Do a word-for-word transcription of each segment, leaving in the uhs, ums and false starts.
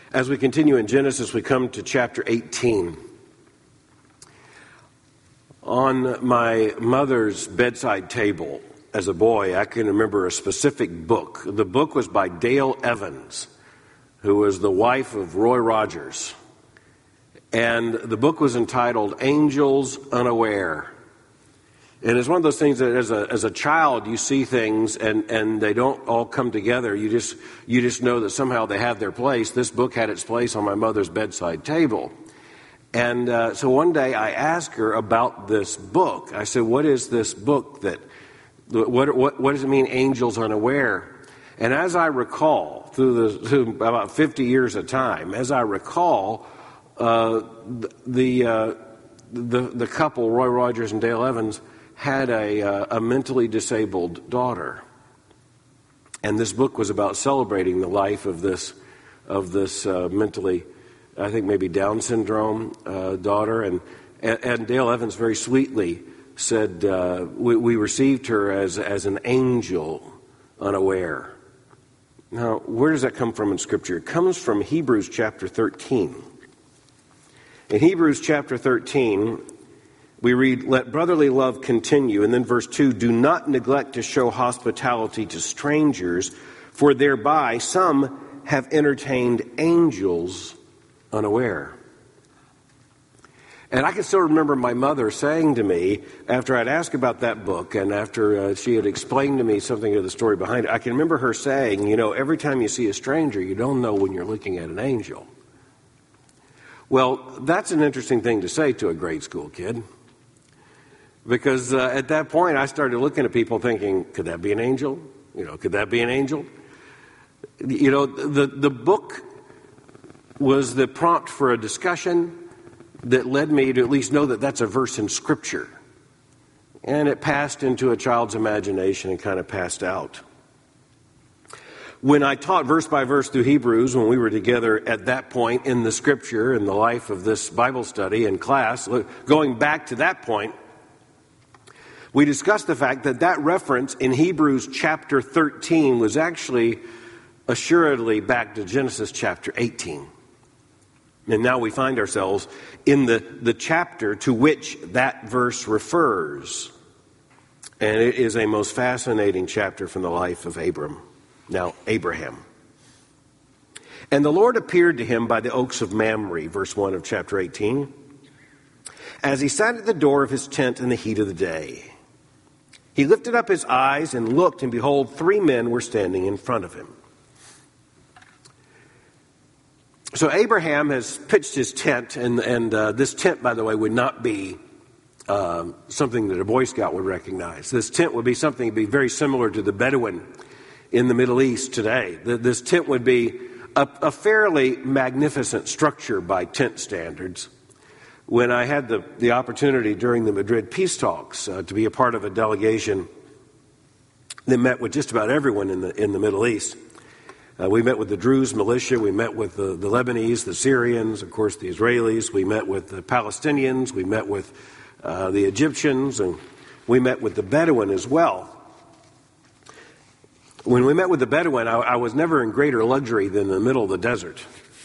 As we continue in Genesis, we come to chapter eighteen. On my mother's bedside table as a boy, I can remember a specific book. The book was by Dale Evans, who was the wife of Roy Rogers. And the book was entitled Angels Unaware. And it's one of those things that as a as a child you see things and, and they don't all come together. You just you just know that somehow they have their place. This book had its place on my mother's bedside table. And uh, so one day I asked her about this book. I said, what is this book that, what what, what does it mean, Angels Unaware? And as I recall, through, the, through about fifty years of time, as I recall, uh, the, uh, the, the couple, Roy Rogers and Dale Evans, had a, uh, a mentally disabled daughter. And this book was about celebrating the life of this, of this uh, mentally, I think maybe Down syndrome uh, daughter. And, and Dale Evans very sweetly said, uh, we, we received her as, as an angel unaware. Now, where does that come from in Scripture? It comes from Hebrews chapter thirteen. In Hebrews chapter thirteen, we read, let brotherly love continue. And then verse two, do not neglect to show hospitality to strangers, for thereby some have entertained angels unaware. And I can still remember my mother saying to me, after I'd asked about that book, and after uh, she had explained to me something of the story behind it, I can remember her saying, you know, every time you see a stranger, you don't know when you're looking at an angel. Well, that's an interesting thing to say to a grade school kid. Because uh, at that point, I started looking at people thinking, could that be an angel? You know, could that be an angel? You know, the, the book was the prompt for a discussion that led me to at least know that that's a verse in Scripture. And it passed into a child's imagination and kind of passed out. When I taught verse by verse through Hebrews, when we were together at that point in the Scripture, in the life of this Bible study in class, going back to that point, we discussed the fact that that reference in Hebrews chapter thirteen was actually assuredly back to Genesis chapter eighteen. And now we find ourselves in the, the chapter to which that verse refers. And it is a most fascinating chapter from the life of Abram. Now, Abraham. And the Lord appeared to him by the oaks of Mamre, verse one of chapter eighteen, as he sat at the door of his tent in the heat of the day. He lifted up his eyes and looked, and behold, three men were standing in front of him. So Abraham has pitched his tent, and, and uh, this tent, by the way, would not be um, something that a Boy Scout would recognize. This tent would be something that would be very similar to the Bedouin in the Middle East today. The, this tent would be a, a fairly magnificent structure by tent standards. When I had the, the opportunity during the Madrid peace talks uh, to be a part of a delegation that met with just about everyone in the in the Middle East, uh, we met with the Druze militia, we met with the, the Lebanese, the Syrians, of course the Israelis, we met with the Palestinians, we met with uh, the Egyptians, and we met with the Bedouin as well. When we met with the Bedouin, I, I was never in greater luxury than in the middle of the desert.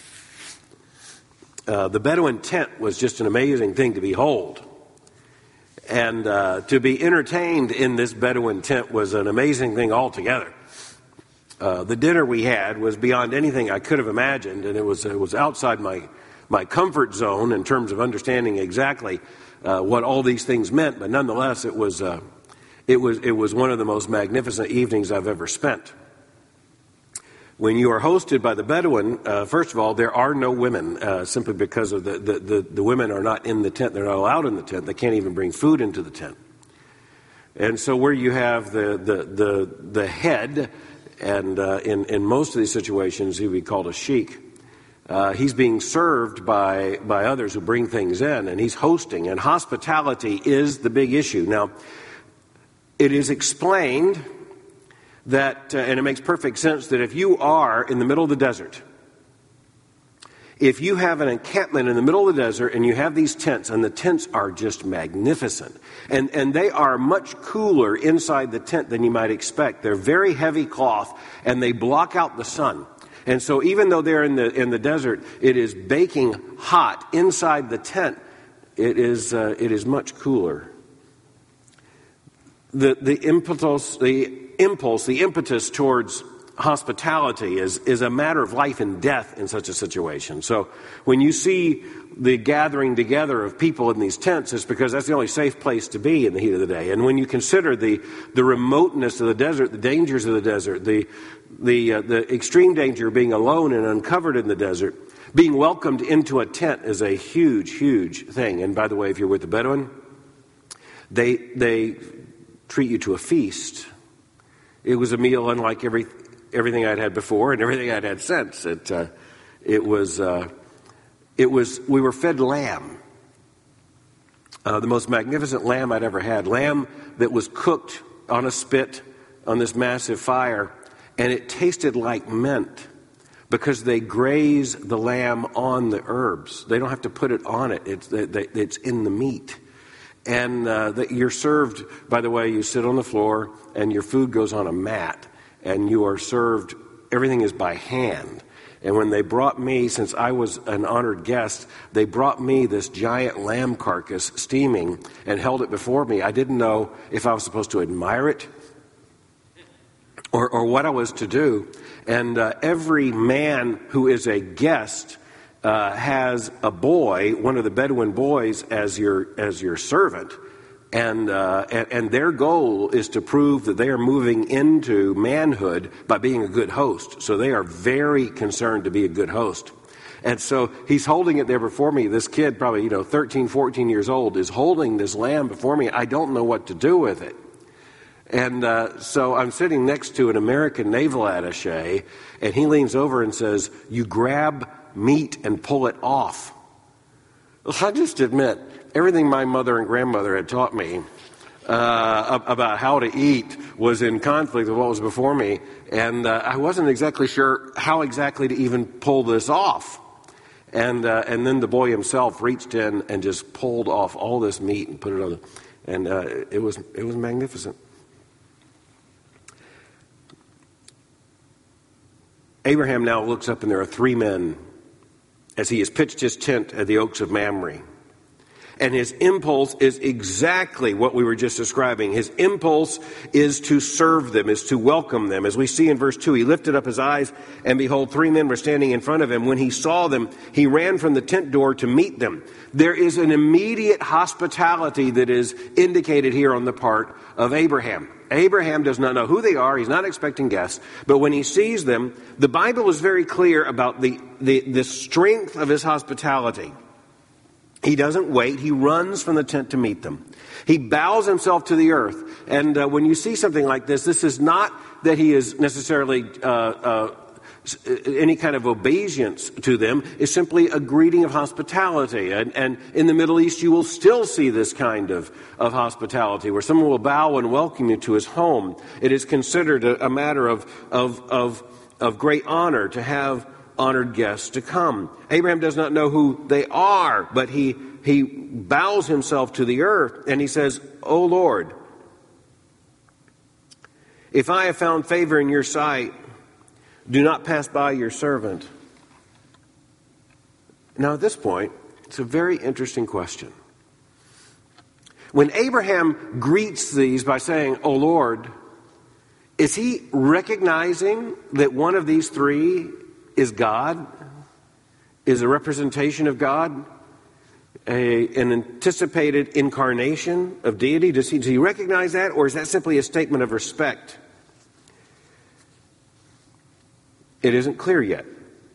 Uh, the Bedouin tent was just an amazing thing to behold. And uh, to be entertained in this Bedouin tent was an amazing thing altogether. Uh, the dinner we had was beyond anything I could have imagined, and it was it was outside my, my comfort zone in terms of understanding exactly uh, what all these things meant. But nonetheless, it was uh, it was it was one of the most magnificent evenings I've ever spent. When you are hosted by the Bedouin, uh, first of all, there are no women, uh, simply because of the, the, the, the women are not in the tent. They're not allowed in the tent. They can't even bring food into the tent. And so where you have the, the, the, the head, and uh, in, in most of these situations, he would be called a sheikh, uh, he's being served by, by others who bring things in, and he's hosting. And hospitality is the big issue. Now, it is explained that, uh, and it makes perfect sense, that if you are in the middle of the desert, if you have an encampment in the middle of the desert and you have these tents, and the tents are just magnificent, and, and they are much cooler inside the tent than you might expect. They're very heavy cloth, and they block out the sun. And so even though they're in the in the desert, it is baking hot inside the tent. It is uh, it is much cooler. The the impulse the impulse the impetus towards hospitality is is a matter of life and death in such a situation. So when you see the gathering together of people in these tents, it's because that's the only safe place to be in the heat of the day. And when you consider the the remoteness of the desert, the dangers of the desert, the the uh, the extreme danger of being alone and uncovered in the desert, being welcomed into a tent is a huge, huge thing. And by the way, if you're with the Bedouin, they they treat you to a feast. It was a meal unlike every everything I'd had before and everything I'd had since. It uh, it was uh, it was we were fed lamb, uh, the most magnificent lamb I'd ever had. Lamb that was cooked on a spit on this massive fire, and it tasted like mint because they graze the lamb on the herbs. They don't have to put it on it. It's it's in the meat. And uh, that you're served, by the way, you sit on the floor and your food goes on a mat and you are served, everything is by hand. And when they brought me, since I was an honored guest, they brought me this giant lamb carcass steaming and held it before me. I didn't know if I was supposed to admire it or, or what I was to do. And uh, every man who is a guest Uh, has a boy, one of the Bedouin boys, as your as your servant, and, uh, and and their goal is to prove that they are moving into manhood by being a good host. So they are very concerned to be a good host. And so he's holding it there before me. This kid, probably you know thirteen, fourteen years old, is holding this lamb before me. I don't know what to do with it. And uh, so I'm sitting next to an American naval attaché, and he leans over and says, "You grab meat and pull it off." Well, I just admit, everything my mother and grandmother had taught me uh, about how to eat was in conflict with what was before me, and uh, I wasn't exactly sure how exactly to even pull this off. And uh, and then the boy himself reached in and just pulled off all this meat and put it on, the, and uh, it was it was magnificent. Abraham now looks up, and there are three men as he has pitched his tent at the Oaks of Mamre. And his impulse is exactly what we were just describing. His impulse is to serve them, is to welcome them. As we see in verse two, he lifted up his eyes, and behold, three men were standing in front of him. When he saw them, he ran from the tent door to meet them. There is an immediate hospitality that is indicated here on the part of Abraham. Abraham does not know who they are. He's not expecting guests. But when he sees them, the Bible is very clear about the, the, the strength of his hospitality. He doesn't wait. He runs from the tent to meet them. He bows himself to the earth. And uh, when you see something like this, this is not that he is necessarily uh, uh, any kind of obeisance to them. It's simply a greeting of hospitality. And, and in the Middle East, you will still see this kind of, of hospitality, where someone will bow and welcome you to his home. It is considered a, a matter of, of, of, of great honor to have honored guests to come. Abraham does not know who they are, but he he bows himself to the earth and he says, "O Lord, if I have found favor in your sight, do not pass by your servant." Now at this point, it's a very interesting question. When Abraham greets these by saying, "O Lord," is he recognizing that one of these three is God, is a representation of God, a, an anticipated incarnation of deity? Does he, does he recognize that, or is that simply a statement of respect? It isn't clear yet.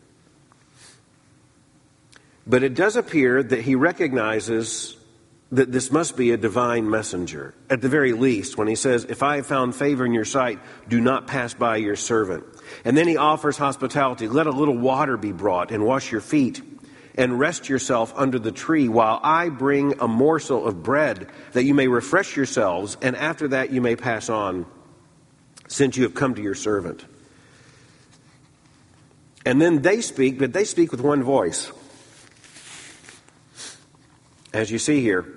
But it does appear that he recognizes that this must be a divine messenger, at the very least, when he says, "If I have found favor in your sight, do not pass by your servant." And then he offers hospitality. "Let a little water be brought and wash your feet and rest yourself under the tree while I bring a morsel of bread that you may refresh yourselves, and after that you may pass on, since you have come to your servant." And then they speak, but they speak with one voice. As you see here,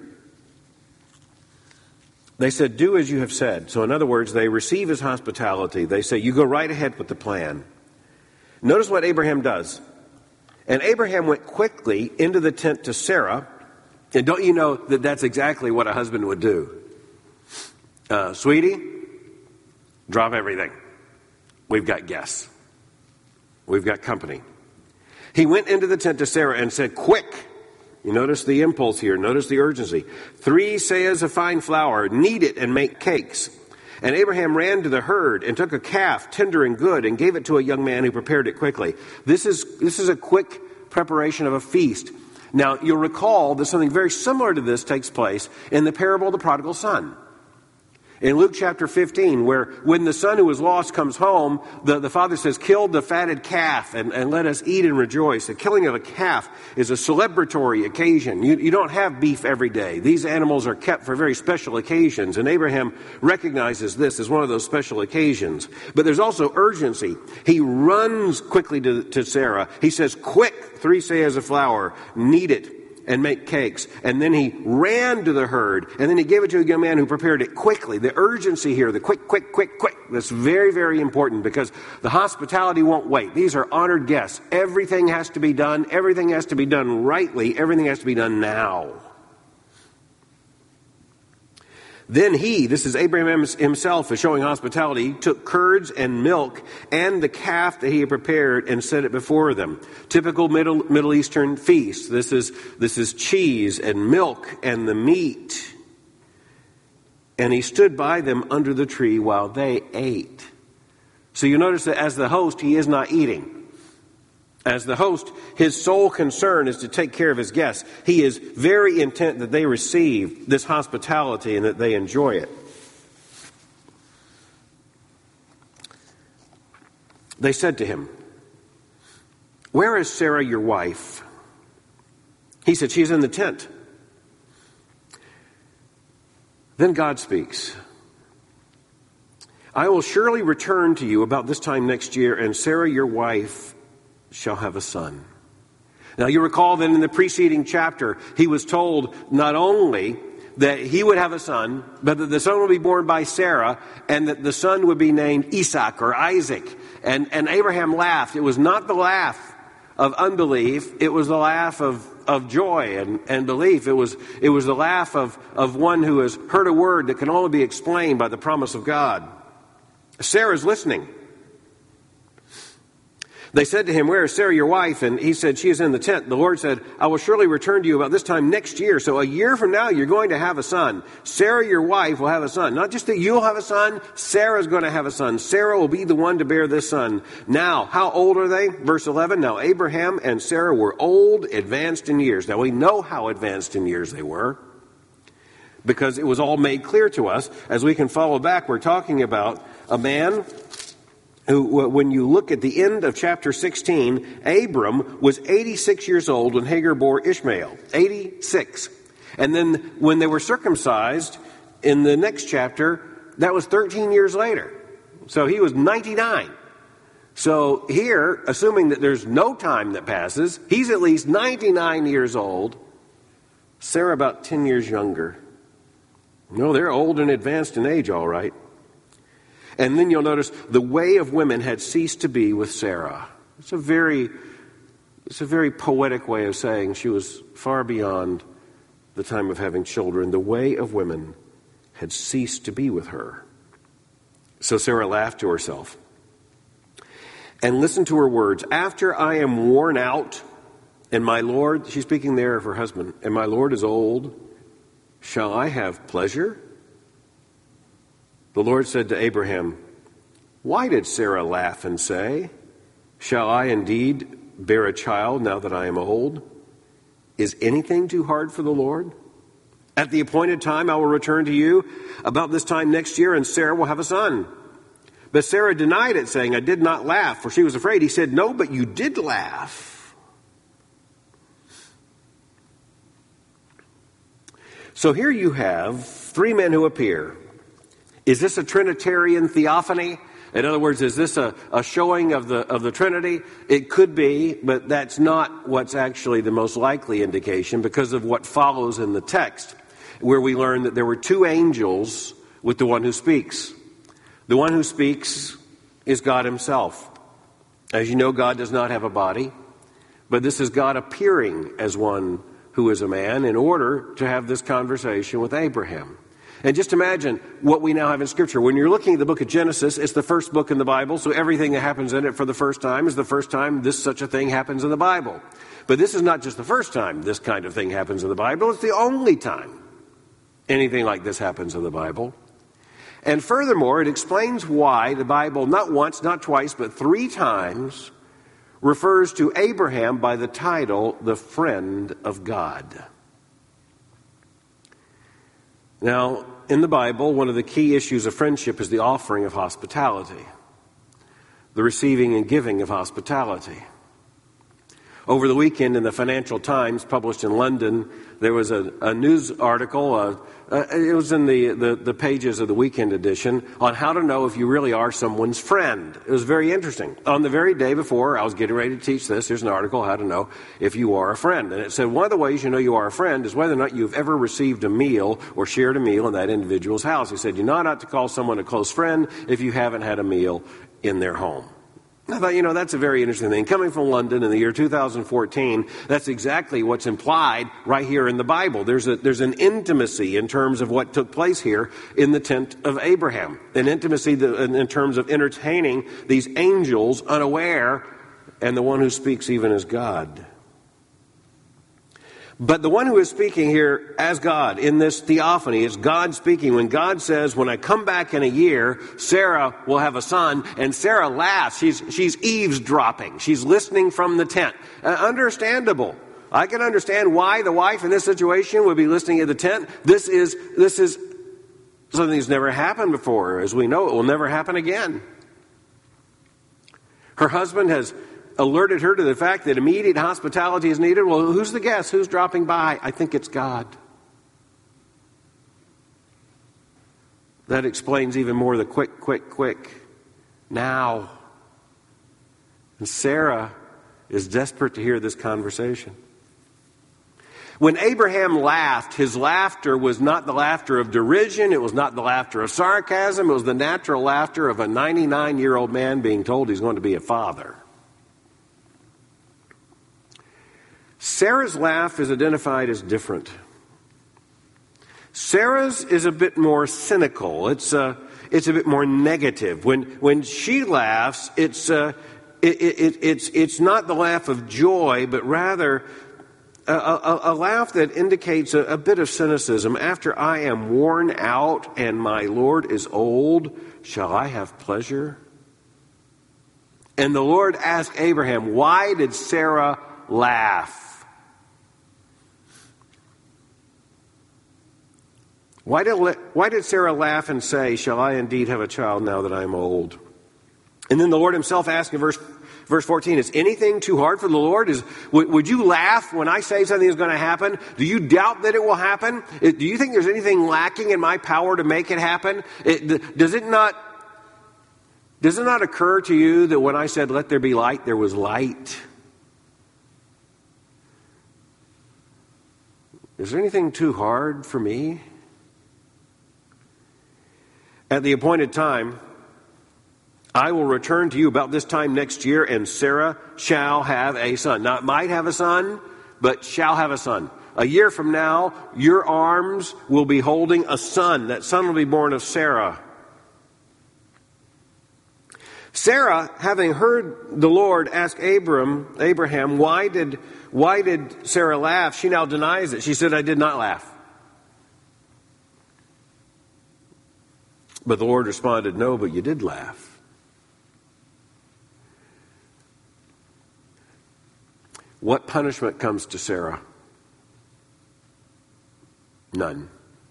they said, "Do as you have said." So in other words, they receive his hospitality. They say, "You go right ahead with the plan." Notice what Abraham does. And Abraham went quickly into the tent to Sarah. And don't you know that that's exactly what a husband would do? Uh, sweetie, drop everything. We've got guests. We've got company. He went into the tent to Sarah and said, quick. You notice the impulse here. Notice the urgency. Three seahs of fine flour. Knead it and make cakes. And Abraham ran to the herd and took a calf, tender and good, and gave it to a young man who prepared it quickly. This is, this is a quick preparation of a feast. Now, you'll recall that something very similar to this takes place in the parable of the prodigal son. In Luke chapter fifteen, where when the son who was lost comes home, the, the father says, kill the fatted calf and, and let us eat and rejoice. The killing of a calf is a celebratory occasion. You, you don't have beef every day. These animals are kept for very special occasions, and Abraham recognizes this as one of those special occasions. But there's also urgency. He runs quickly to, to Sarah. He says, quick, three seahs of flour, knead it and make cakes. And then he ran to the herd, and then he gave it to a young man who prepared it quickly. The urgency here, the quick, quick, quick, quick, that's very, very important, because the hospitality won't wait. These are honored guests. Everything has to be done. Everything has to be done rightly. Everything has to be done now. Then he, this is Abraham himself, is showing hospitality, took curds and milk and the calf that he had prepared and set it before them. Typical Middle Middle Eastern feast. This is this is cheese and milk and the meat. And he stood by them under the tree while they ate. So you notice that as the host, he is not eating. As the host, his sole concern is to take care of his guests. He is very intent that they receive this hospitality and that they enjoy it. They said to him, where is Sarah, your wife? He said, she's in the tent. Then God speaks. I will surely return to you about this time next year, and Sarah, your wife, shall have a son. Now you recall that in the preceding chapter, he was told not only that he would have a son, but that the son would be born by Sarah, and that the son would be named Isaac or Isaac. And, and Abraham laughed. It was not the laugh of unbelief. It was the laugh of, of joy and, and belief. It was, it was the laugh of, of one who has heard a word that can only be explained by the promise of God. Sarah's listening. They said to him, where is Sarah, your wife? And he said, she is in the tent. The Lord said, I will surely return to you about this time next year. So a year from now, you're going to have a son. Sarah, your wife, will have a son. Not just that you'll have a son, Sarah's going to have a son. Sarah will be the one to bear this son. Now, how old are they? Verse eleven, now Abraham and Sarah were old, advanced in years. Now we know how advanced in years they were, because it was all made clear to us. As we can follow back, we're talking about a man who, when you look at the end of chapter sixteen, Abram was eighty-six years old when Hagar bore Ishmael. eighty-six. And then when they were circumcised in the next chapter, that was thirteen years later. So he was ninety-nine. So here, assuming that there's no time that passes, he's at least ninety-nine years old. Sarah about ten years younger. No, they're old and advanced in age, all right. And then you'll notice the way of women had ceased to be with Sarah. It's a very, it's a very poetic way of saying she was far beyond the time of having children. The way of women had ceased to be with her. So Sarah laughed to herself and listened to her words. After I am worn out, and my Lord, she's speaking there of her husband, and my Lord is old, shall I have pleasure? The Lord said to Abraham, why did Sarah laugh and say, shall I indeed bear a child now that I am old? Is anything too hard for the Lord? At the appointed time I will return to you about this time next year, and Sarah will have a son. But Sarah denied it, saying, I did not laugh, for she was afraid. He said, no, but you did laugh. So here you have three men who appear. Is this a Trinitarian theophany? In other words, is this a, a showing of the of the Trinity? It could be, but that's not what's actually the most likely indication, because of what follows in the text, where we learn that there were two angels with the one who speaks. The one who speaks is God himself. As you know, God does not have a body, but this is God appearing as one who is a man in order to have this conversation with Abraham. And just imagine what we now have in Scripture. When you're looking at the book of Genesis, it's the first book in the Bible, so everything that happens in it for the first time is the first time this such a thing happens in the Bible. But this is not just the first time this kind of thing happens in the Bible, it's the only time anything like this happens in the Bible. And furthermore, it explains why the Bible, not once, not twice, but three times, refers to Abraham by the title, the friend of God. Now, in the Bible, one of the key issues of friendship is the offering of hospitality, the receiving and giving of hospitality. Over the weekend in the Financial Times, published in London, there was a, a news article, uh, uh, it was in the, the, the pages of the weekend edition, on how to know if you really are someone's friend. It was very interesting. On the very day before I was getting ready to teach this, here's an article, how to know if you are a friend. And it said one of the ways you know you are a friend is whether or not you've ever received a meal or shared a meal in that individual's house. He said you know not to call someone a close friend if you haven't had a meal in their home. I thought, you know, that's a very interesting thing. Coming from London in the year two thousand fourteen, that's exactly what's implied right here in the Bible. There's a, there's an intimacy in terms of what took place here in the tent of Abraham. An intimacy that, in terms of entertaining these angels unaware, and the one who speaks even as God. But the one who is speaking here as God in this theophany is God speaking. When God says, when I come back in a year, Sarah will have a son, and Sarah laughs. She's, she's eavesdropping. She's listening from the tent. Uh, understandable. I can understand why the wife in this situation would be listening at the tent. This is, this is something that's never happened before. As we know, it will never happen again. Her husband has alerted her to the fact that immediate hospitality is needed. Well, who's the guest? Who's dropping by? I think it's God. That explains even more the quick, quick, quick. Now. And Sarah is desperate to hear this conversation. When Abraham laughed, his laughter was not the laughter of derision. It was not the laughter of sarcasm. It was the natural laughter of a ninety-nine-year-old man being told he's going to be a father. Sarah's laugh is identified as different. Sarah's is a bit more cynical. It's a, it's a bit more negative. When when she laughs, it's a, it, it, it's it's not the laugh of joy, but rather a, a, a laugh that indicates a, a bit of cynicism. After I am worn out and my Lord is old, shall I have pleasure? And the Lord asked Abraham, why did Sarah laugh? Why did, why did Sarah laugh and say, shall I indeed have a child now that I am old? And then the Lord himself asked in verse, verse fourteen, is anything too hard for the Lord? Is, would, would you laugh when I say something is going to happen? Do you doubt that it will happen? It, do you think there's anything lacking in my power to make it happen? It, does it not, does it not occur to you that when I said, let there be light, there was light? Is there anything too hard for me? At the appointed time, I will return to you about this time next year, and Sarah shall have a son. Not might have a son, but shall have a son. A year from now, your arms will be holding a son. That son will be born of Sarah. Sarah, having heard the Lord ask Abram, Abraham, why did, why did Sarah laugh? She now denies it. She said, I did not laugh. But the Lord responded, no, but you did laugh. What punishment comes to Sarah? None.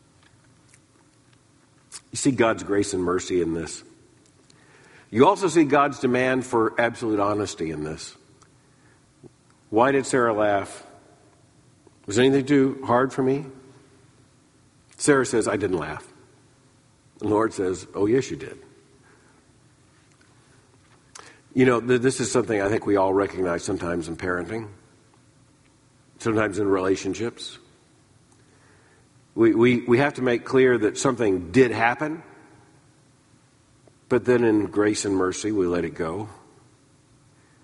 You see God's grace and mercy in this. You also see God's demand for absolute honesty in this. Why did Sarah laugh? Was anything too hard for me? Sarah says, I didn't laugh. The Lord says, oh, yes, you did. You know, th- this is something I think we all recognize sometimes in parenting, sometimes in relationships. We, we, we have to make clear that something did happen, but then in grace and mercy, we let it go.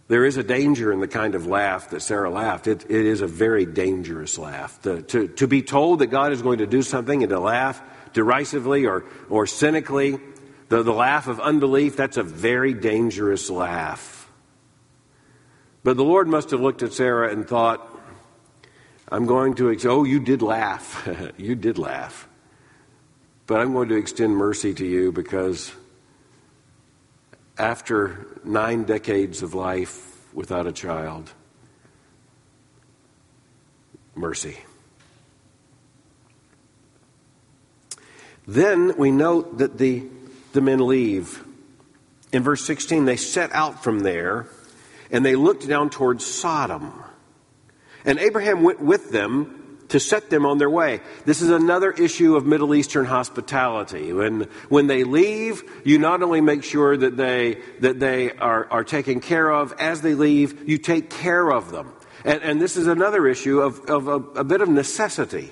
There is a danger in the kind of laugh that Sarah laughed. It, it is a very dangerous laugh. The, to, to be told that God is going to do something and to laugh derisively or, or cynically, the, the laugh of unbelief, that's a very dangerous laugh. But the Lord must have looked at Sarah and thought, I'm going to, ex- oh, you did laugh. You did laugh. But I'm going to extend mercy to you because after nine decades of life without a child, mercy. Then we note that the, the men leave. In verse sixteen, they set out from there and they looked down towards Sodom. And Abraham went with them to set them on their way. This is another issue of Middle Eastern hospitality. When when they leave, you not only make sure that they that they are, are taken care of as they leave, you take care of them. And, and this is another issue of, of a, a bit of necessity.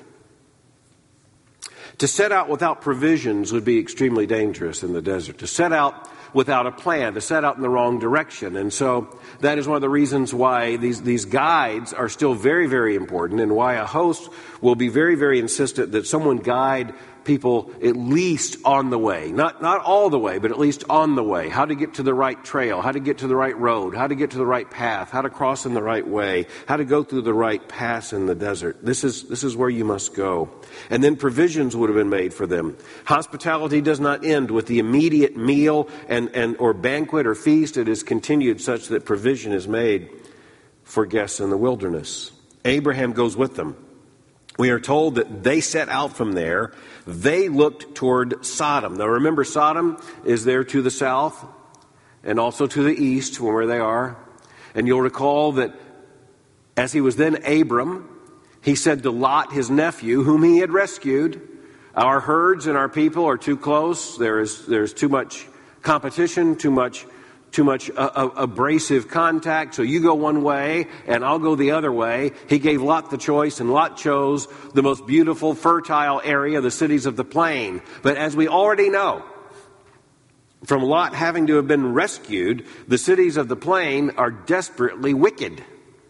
To set out without provisions would be extremely dangerous in the desert. To set out without a plan, to set out in the wrong direction. And so that is one of the reasons why these, these guides are still very, very important, and why a host will be very, very insistent that someone guide people at least on the way. Not, not all the way, but at least on the way. How to get to the right trail, how to get to the right road, how to get to the right path, how to cross in the right way, how to go through the right pass in the desert. This is, this is where you must go. And then provisions would have been made for them. Hospitality does not end with the immediate meal and, and or banquet or feast. It is continued such that provision is made for guests in the wilderness. Abraham goes with them. We are told that they set out from there. They looked toward Sodom. Now remember, Sodom is there to the south and also to the east from where they are. And you'll recall that as he was then Abram, he said to Lot, his nephew, whom he had rescued, our herds and our people are too close. There is there's too much competition, too much too much uh, uh, abrasive contact, so you go one way and I'll go the other way. He gave Lot the choice, and Lot chose the most beautiful, fertile area, the cities of the plain. But as we already know, from Lot having to have been rescued, the cities of the plain are desperately wicked.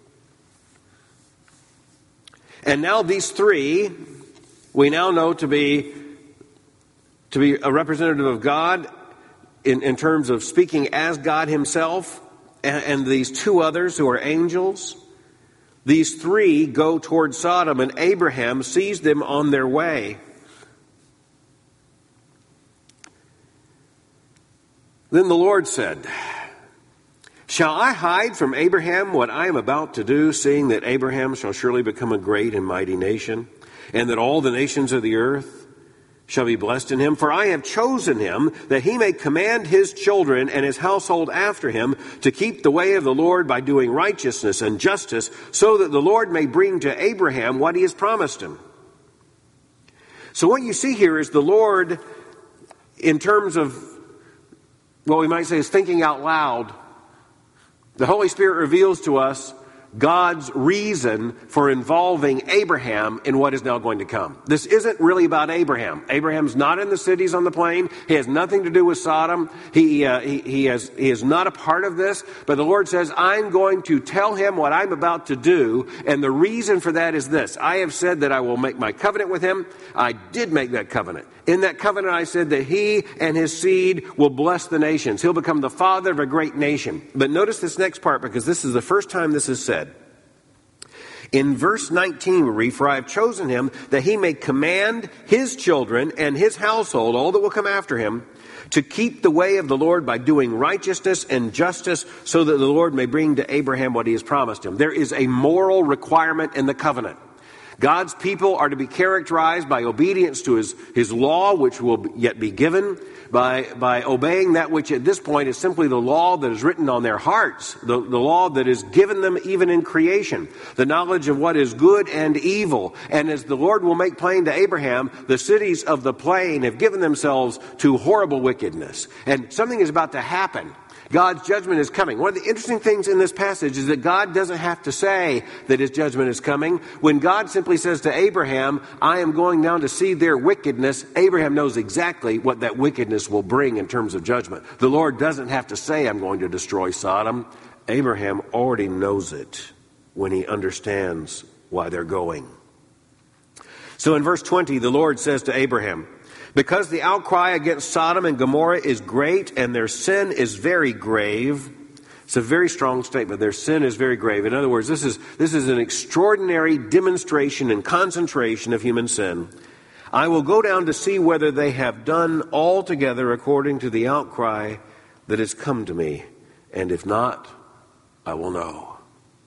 And now these three, we now know to be, to be a representative of God, In, in terms of speaking as God himself, and, and these two others who are angels. These three go toward Sodom, and Abraham sees them on their way. Then the Lord said, "Shall I hide from Abraham what I am about to do, seeing that Abraham shall surely become a great and mighty nation, and that all the nations of the earth shall be blessed in him? For I have chosen him that he may command his children and his household after him to keep the way of the Lord by doing righteousness and justice, so that the Lord may bring to Abraham what he has promised him." So what you see here is the Lord, in terms of what we might say is thinking out loud. The Holy Spirit reveals to us God's reason for involving Abraham in what is now going to come. This isn't really about Abraham. Abraham's not in the cities on the plain. He has nothing to do with Sodom. He, uh, he, he, has, he is not a part of this. But the Lord says, I'm going to tell him what I'm about to do. And the reason for that is this. I have said that I will make my covenant with him. I did make that covenant. In that covenant, I said that he and his seed will bless the nations. He'll become the father of a great nation. But notice this next part, because this is the first time this is said. In verse nineteen, we read, "For I have chosen him that he may command his children and his household, all that will come after him, to keep the way of the Lord by doing righteousness and justice, so that the Lord may bring to Abraham what he has promised him." There is a moral requirement in the covenant. God's people are to be characterized by obedience to his, his law, which will yet be given, by, by obeying that which at this point is simply the law that is written on their hearts, the, the law that is given them even in creation, the knowledge of what is good and evil. And as the Lord will make plain to Abraham, the cities of the plain have given themselves to horrible wickedness. And something is about to happen. God's judgment is coming. One of the interesting things in this passage is that God doesn't have to say that his judgment is coming. When God simply says to Abraham, I am going down to see their wickedness, Abraham knows exactly what that wickedness will bring in terms of judgment. The Lord doesn't have to say, I'm going to destroy Sodom. Abraham already knows it when he understands why they're going. So in verse twenty, the Lord says to Abraham, because the outcry against Sodom and Gomorrah is great and their sin is very grave. It's a very strong statement. Their sin is very grave. In other words, this is, this is an extraordinary demonstration and concentration of human sin. I will go down to see whether they have done altogether according to the outcry that has come to me. And if not, I will know.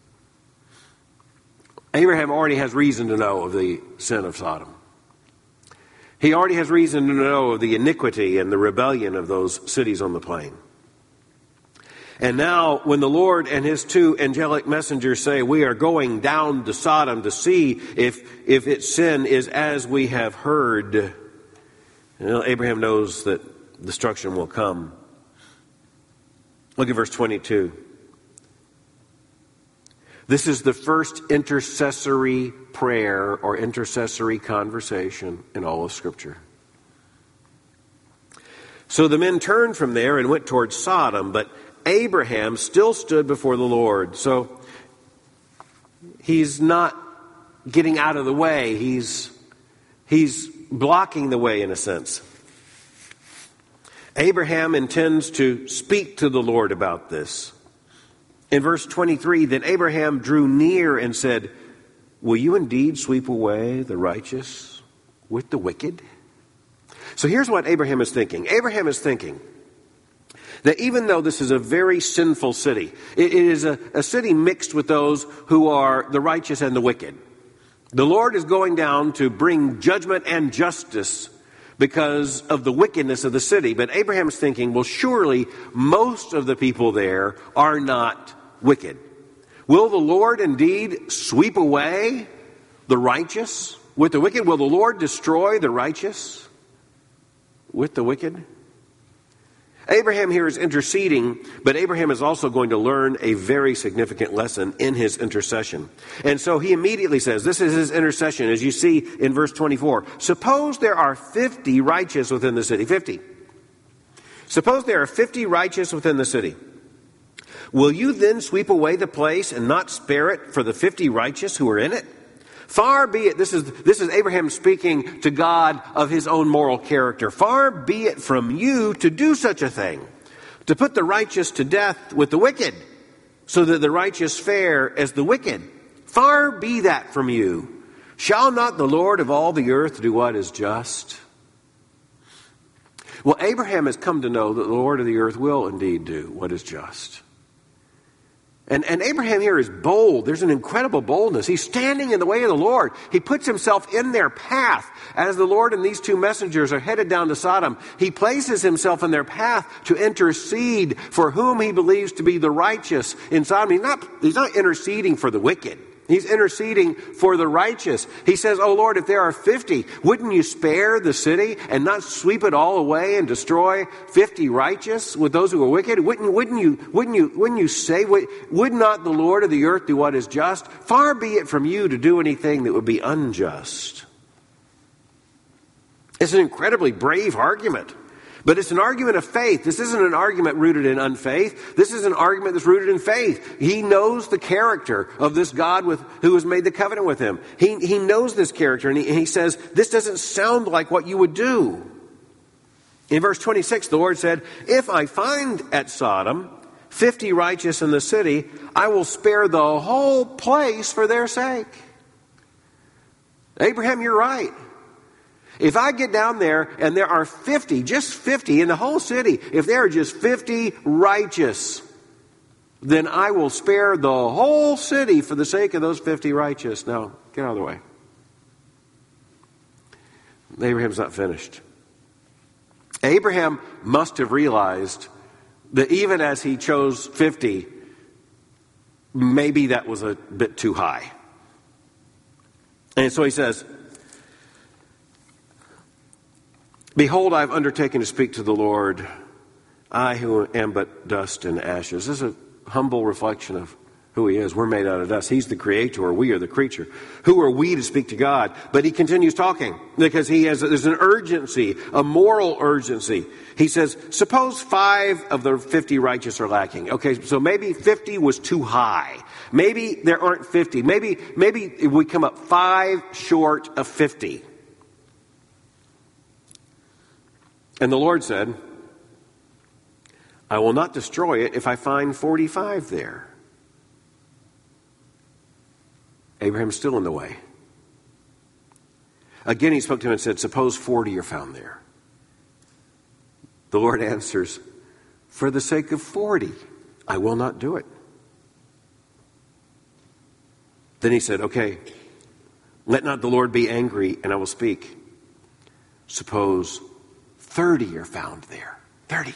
Abraham already has reason to know of the sin of Sodom. He already has reason to know of the iniquity and the rebellion of those cities on the plain. And now, when the Lord and his two angelic messengers say, we are going down to Sodom to see if, if its sin is as we have heard, you know, Abraham knows that destruction will come. Look at verse twenty-two. This is the first intercessory prayer or intercessory conversation in all of Scripture. So the men turned from there and went towards Sodom, but Abraham still stood before the Lord. So he's not getting out of the way. He's, he's blocking the way in a sense. Abraham intends to speak to the Lord about this. In verse twenty-three, then Abraham drew near and said, will you indeed sweep away the righteous with the wicked? So here's what Abraham is thinking. Abraham is thinking that even though this is a very sinful city, it is a, a city mixed with those who are the righteous and the wicked. The Lord is going down to bring judgment and justice because of the wickedness of the city. But Abraham is thinking, well, surely most of the people there are not wicked. Will the Lord indeed sweep away the righteous with the wicked? Will the Lord destroy the righteous with the wicked? Abraham here is interceding, but Abraham is also going to learn a very significant lesson in his intercession. And so he immediately says, this is his intercession, as you see in verse twenty-four. Suppose there are fifty righteous within the city. fifty. Suppose there are fifty righteous within the city. Will you then sweep away the place and not spare it for the fifty righteous who are in it? Far be it, this is, this is Abraham speaking to God of his own moral character. Far be it from you to do such a thing, to put the righteous to death with the wicked, so that the righteous fare as the wicked. Far be that from you. Shall not the Lord of all the earth do what is just? Well, Abraham has come to know that the Lord of the earth will indeed do what is just. And, and Abraham here is bold. There's an incredible boldness. He's standing in the way of the Lord. He puts himself in their path. As the Lord and these two messengers are headed down to Sodom, he places himself in their path to intercede for whom he believes to be the righteous in Sodom. He's not, he's not interceding for the wicked. He's interceding for the righteous. He says, oh Lord, if there are fifty, wouldn't you spare the city and not sweep it all away and destroy fifty righteous with those who are wicked? Wouldn't, wouldn't you, wouldn't you, wouldn't you say, would, would not the Lord of the earth do what is just? Far be it from you to do anything that would be unjust. It's an incredibly brave argument. But it's an argument of faith. This isn't an argument rooted in unfaith. This is an argument that's rooted in faith. He knows the character of this God with, who has made the covenant with him. He, he knows this character, and he, and he says, this doesn't sound like what you would do. In verse twenty-six, the Lord said, if I find at Sodom fifty righteous in the city, I will spare the whole place for their sake. Abraham, you're right. If I get down there and there are fifty, just fifty in the whole city, if there are just fifty righteous, then I will spare the whole city for the sake of those fifty righteous. Now, get out of the way. Abraham's not finished. Abraham must have realized that even as he chose fifty, maybe that was a bit too high. And so he says, behold, I have undertaken to speak to the Lord, I who am but dust and ashes. This is a humble reflection of who he is. We're made out of dust. He's the creator. We are the creature. Who are we to speak to God? But he continues talking because he has, there's an urgency, a moral urgency. He says, suppose five of the fifty righteous are lacking. Okay, so maybe fifty was too high. Maybe there aren't fifty. Maybe, maybe we come up five short of fifty. And the Lord said, I will not destroy it if I find forty-five there. Abraham's still in the way. Again, he spoke to him and said, suppose forty are found there. The Lord answers, for the sake of forty, I will not do it. Then he said, okay, let not the Lord be angry, and I will speak. Suppose thirty are found there. thirty.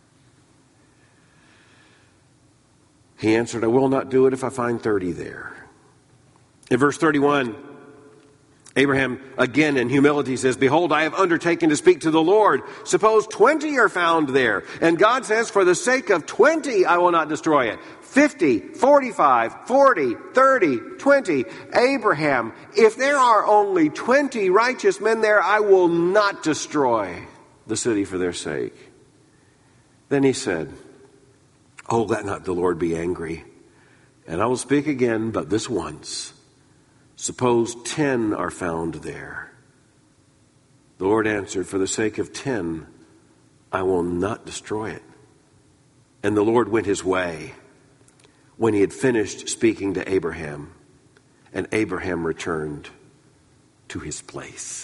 He answered, I will not do it if I find thirty there. In verse thirty-one, Abraham, again in humility, says, behold, I have undertaken to speak to the Lord. Suppose twenty are found there. And God says, for the sake of twenty, I will not destroy it. fifty, forty-five, forty, thirty, twenty. Abraham, if there are only twenty righteous men there, I will not destroy the city for their sake. Then he said, oh, let not the Lord be angry, and I will speak again, but this once. Suppose ten are found there. The Lord answered, for the sake of ten, I will not destroy it. And the Lord went his way when he had finished speaking to Abraham, and Abraham returned to his place.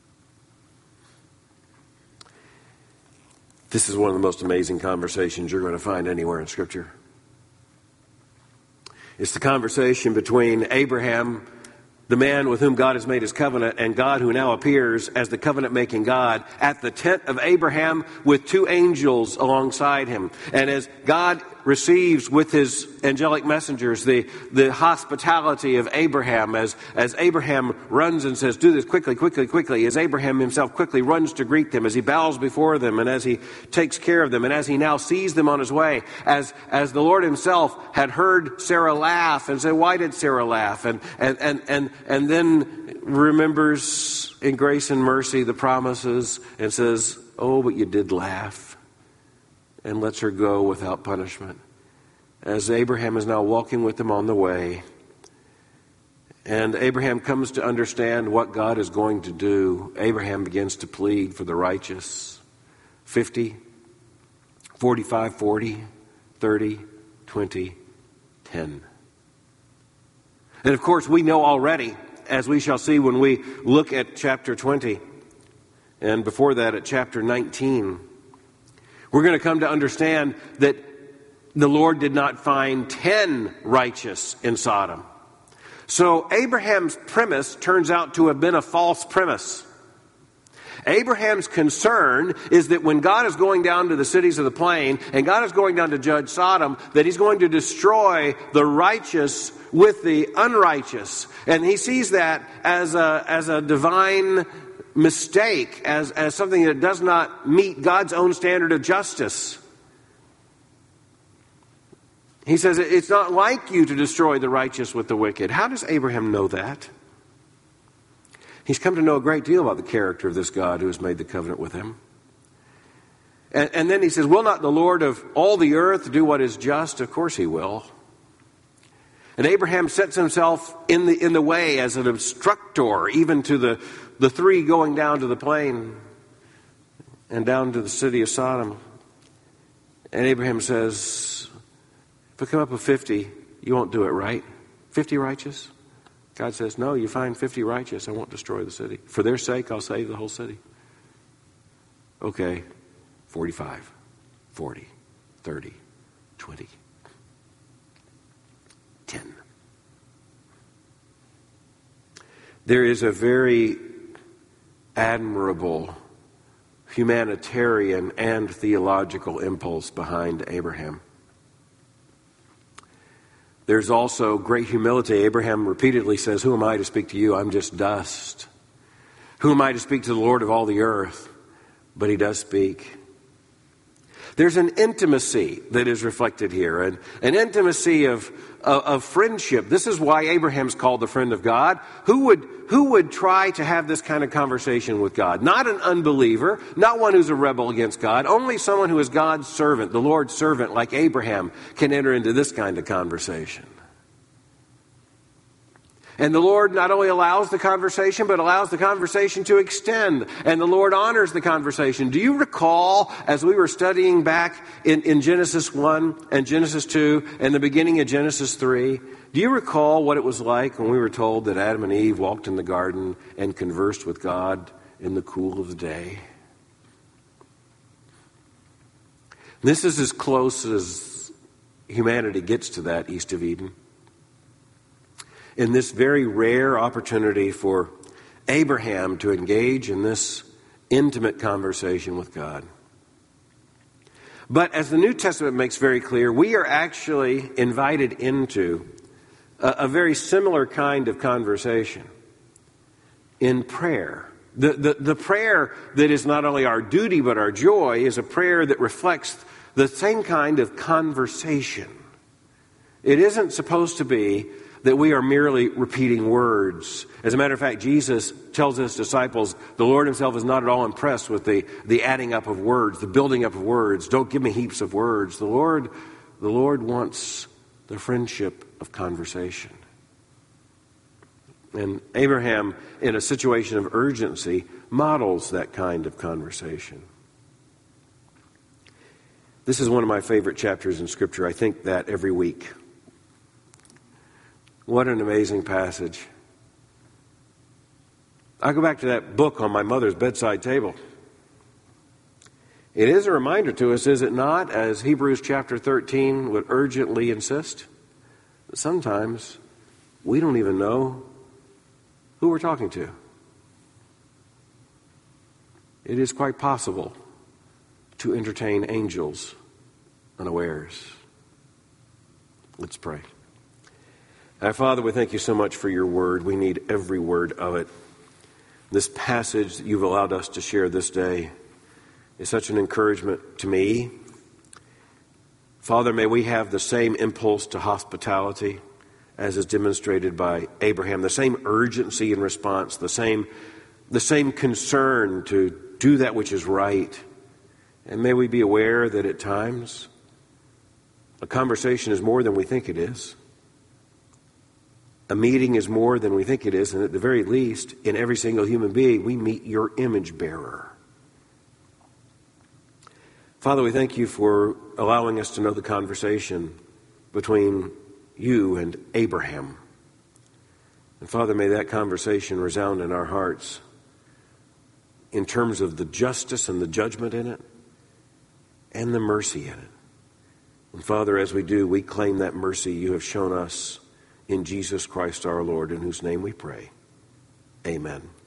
This is one of the most amazing conversations you're going to find anywhere in Scripture. It's the conversation between Abraham, the man with whom God has made his covenant, and God who now appears as the covenant-making God at the tent of Abraham with two angels alongside him. And as God receives with his angelic messengers the, the hospitality of Abraham, as, as Abraham runs and says, do this quickly, quickly, quickly, as Abraham himself quickly runs to greet them, as he bows before them, and as he takes care of them, and as he now sees them on his way, as, as the Lord himself had heard Sarah laugh and said, why did Sarah laugh? And, and, and, and, and then remembers in grace and mercy the promises and says, oh, but you did laugh. And lets her go without punishment. As Abraham is now walking with them on the way, and Abraham comes to understand what God is going to do, Abraham begins to plead for the righteous. fifty, forty-five, forty, thirty, twenty, ten. And of course, we know already, as we shall see when we look at chapter twenty, and before that at chapter nineteen, we're going to come to understand that the Lord did not find ten righteous in Sodom. So Abraham's premise turns out to have been a false premise. Abraham's concern is that when God is going down to the cities of the plain, and God is going down to judge Sodom, that he's going to destroy the righteous with the unrighteous. And he sees that as a, as a divine mistake, as, as something that does not meet God's own standard of justice. He says, it's not like you to destroy the righteous with the wicked. How does Abraham know that? He's come to know a great deal about the character of this God who has made the covenant with him. And, and then he says, will not the Lord of all the earth do what is just? Of course he will. And Abraham sets himself in the, in the way as an obstructor, even to the The three going down to the plain and down to the city of Sodom. And Abraham says, if I come up with fifty, you won't do it, right? fifty righteous? God says, no, you find fifty righteous, I won't destroy the city. For their sake, I'll save the whole city. Okay, forty-five, forty, thirty, twenty, ten. There is a very admirable humanitarian and theological impulse behind Abraham. There's also great humility. Abraham repeatedly says, who am I to speak to you? I'm just dust. Who am I to speak to the Lord of all the earth? But he does speak. There's an intimacy that is reflected here, and an intimacy of, of, of friendship. This is why Abraham's called the friend of God. Who would, who would try to have this kind of conversation with God? Not an unbeliever, not one who's a rebel against God. Only someone who is God's servant, the Lord's servant, like Abraham, can enter into this kind of conversation. And the Lord not only allows the conversation, but allows the conversation to extend. And the Lord honors the conversation. Do you recall, as we were studying back in, in Genesis one and Genesis two and the beginning of Genesis three, do you recall what it was like when we were told that Adam and Eve walked in the garden and conversed with God in the cool of the day? This is as close as humanity gets to that east of Eden. In this very rare opportunity for Abraham to engage in this intimate conversation with God. But as the New Testament makes very clear, we are actually invited into a, a very similar kind of conversation in prayer. The, the, the prayer that is not only our duty but our joy is a prayer that reflects the same kind of conversation. It isn't supposed to be that we are merely repeating words. As a matter of fact, Jesus tells his disciples, the Lord himself is not at all impressed with the, the adding up of words, the building up of words. Don't give me heaps of words. The Lord, the Lord wants the friendship of conversation. And Abraham, in a situation of urgency, models that kind of conversation. This is one of my favorite chapters in Scripture. I think that every week. What an amazing passage. I go back to that book on my mother's bedside table. It is a reminder to us, is it not, as Hebrews chapter thirteen would urgently insist, that sometimes we don't even know who we're talking to. It is quite possible to entertain angels unawares. Let's pray. Our Father, we thank you so much for your word. We need every word of it. This passage that you've allowed us to share this day is such an encouragement to me. Father, may we have the same impulse to hospitality as is demonstrated by Abraham, the same urgency in response, the same, the same concern to do that which is right. And may we be aware that at times a conversation is more than we think it is. A meeting is more than we think it is, and at the very least, in every single human being, we meet your image bearer. Father, we thank you for allowing us to know the conversation between you and Abraham. And Father, may that conversation resound in our hearts in terms of the justice and the judgment in it and the mercy in it. And Father, as we do, we claim that mercy you have shown us in Jesus Christ our Lord, in whose name we pray. Amen.